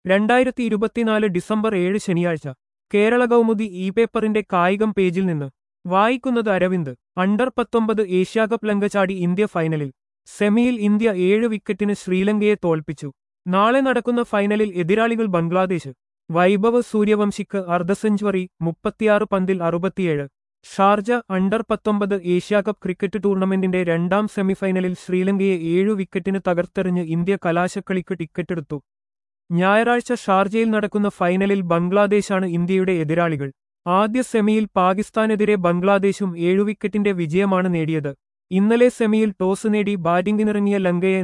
2024 December 7 ശനിയാഴ്ച കേരള കൗമുദി പേപ്പറിന്റെ കായികം പേജിൽ നിന്ന് വായിക്കുന്നത് അരവിന്ദ്. അണ്ടർ-19 ഏഷ്യാകപ്പ് ലങ്കചാടി ഇന്ത്യ ഫൈനലിൽ. സെമിയിൽ ഇന്ത്യ 7 വിക്കറ്റിന് ശ്രീലങ്കയെ തോൽപ്പിച്ചു. നാളെ നടക്കുന്ന ഫൈനലിൽ എതിരാളികൾ ബംഗ്ലാദേശ്. വൈഭവ് സൂര്യവംശിക്ക് അർദ്ധസെഞ്ചുറി, 36 പന്തിൽ 67. ഷാർജ അണ്ടർ-19 ഏഷ്യാകപ്പ് ക്രിക്കറ്റ് ടൂർണമെന്റിന്റെ രണ്ടാം സെമിഫൈനലിൽ ശ്രീലങ്കയെ 7 വിക്കറ്റിന് തകർത്തെറിഞ്ഞ് ഇന്ത്യ കലാശക്കളിക്ക് ടിക്കറ്റെടുത്തു. ഞായറാഴ്ച ഷാർജയിൽ നടക്കുന്ന ഫൈനലിൽ ബംഗ്ലാദേശാണ് ഇന്ത്യയുടെ എതിരാളികൾ. ആദ്യ സെമിയിൽ പാകിസ്ഥാനെതിരെ ബംഗ്ലാദേശും 7 വിക്കറ്റിന്റെ വിജയമാണ് നേടിയത്. ഇന്നലെ സെമിയിൽ ടോസ് നേടി ബാറ്റിംഗിനിറങ്ങിയ ലങ്കയെ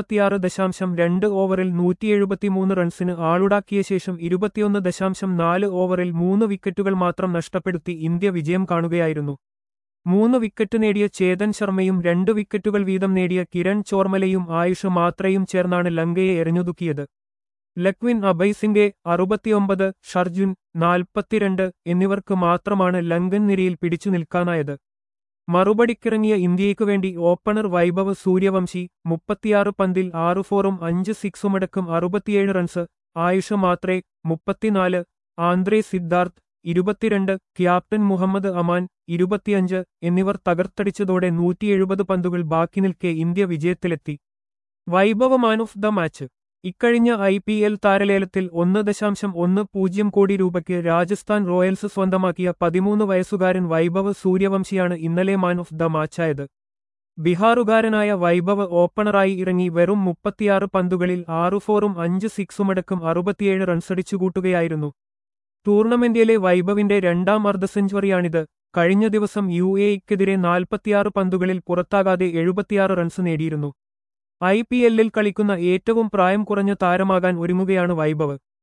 46.2 ഓവറിൽ 173 റൺസിന് ആളുടാക്കിയ ശേഷം 21.4 ഓവറിൽ 3 വിക്കറ്റുകൾ മാത്രം നഷ്ടപ്പെടുത്തി ഇന്ത്യ വിജയം കാണുകയായിരുന്നു. 3 വിക്കറ്റ് നേടിയ ചേതൻ ശർമ്മയും 2 വിക്കറ്റുകൾ വീതം നേടിയ കിരൺ ചോർമലയും ആയുഷ് മാത്രയും ചേർന്നാണ് ലങ്കയെ എറിഞ്ഞൊതുക്കിയത്. ലക്വിൻ അഭയ്സിംഗെ 69, ഷർജുൻ 42 എന്നിവർക്ക് മാത്രമാണ് ലങ്കൻ നിരയിൽ പിടിച്ചു നിൽക്കാനായത്. മറുപടിക്കിറങ്ങിയ ഇന്ത്യയ്ക്കു വേണ്ടി ഓപ്പണർ വൈഭവ് സൂര്യവംശി 36 പന്തിൽ 6 ഫോറും 5 സിക്സുമടക്കം 67 റൺസ്, ആയുഷ് മാത്രെ 34, ആന്ദ്രേ സിദ്ധാർത്ഥ് 22, ക്യാപ്റ്റൻ മുഹമ്മദ് അമാൻ 25 എന്നിവർ തകർത്തടിച്ചതോടെ 170 പന്തുകൾ ബാക്കി നിൽക്കെ ഇന്ത്യ വിജയത്തിലെത്തി. Vaibhav man of the match. ഇക്കഴിഞ്ഞ IPL താരലേലത്തിൽ 1.10 കോടി രൂപയ്ക്ക് രാജസ്ഥാൻ റോയൽസ് സ്വന്തമാക്കിയ 13 വയസ്സുകാരൻ വൈഭവ് സൂര്യവംശിയാണ് ഇന്നലെ മാൻ ഓഫ് ദ മാച്ചായത്. ബിഹാറുകാരനായ വൈഭവ് ഓപ്പണറായി ഇറങ്ങി വെറും 36 പന്തുകളിൽ 6 ഫോറും 5 സിക്സുമടക്കം 67 റൺസടിച്ചുകൂട്ടുകയായിരുന്നു. ടൂർണമെന്റിലെ വൈഭവിന്റെ രണ്ടാം അർദ്ധസെഞ്ചുറിയാണിത്. കഴിഞ്ഞ ദിവസം UAEക്കെതിരെ 46 പന്തുകളിൽ പുറത്താകാതെ 76 റൺസ് നേടിയിരുന്നു. IPLൽ കളിക്കുന്ന ഏറ്റവും പ്രായം കുറഞ്ഞ താരമാകാൻ ഒരുങ്ങുകയാണ് വൈഭവ്.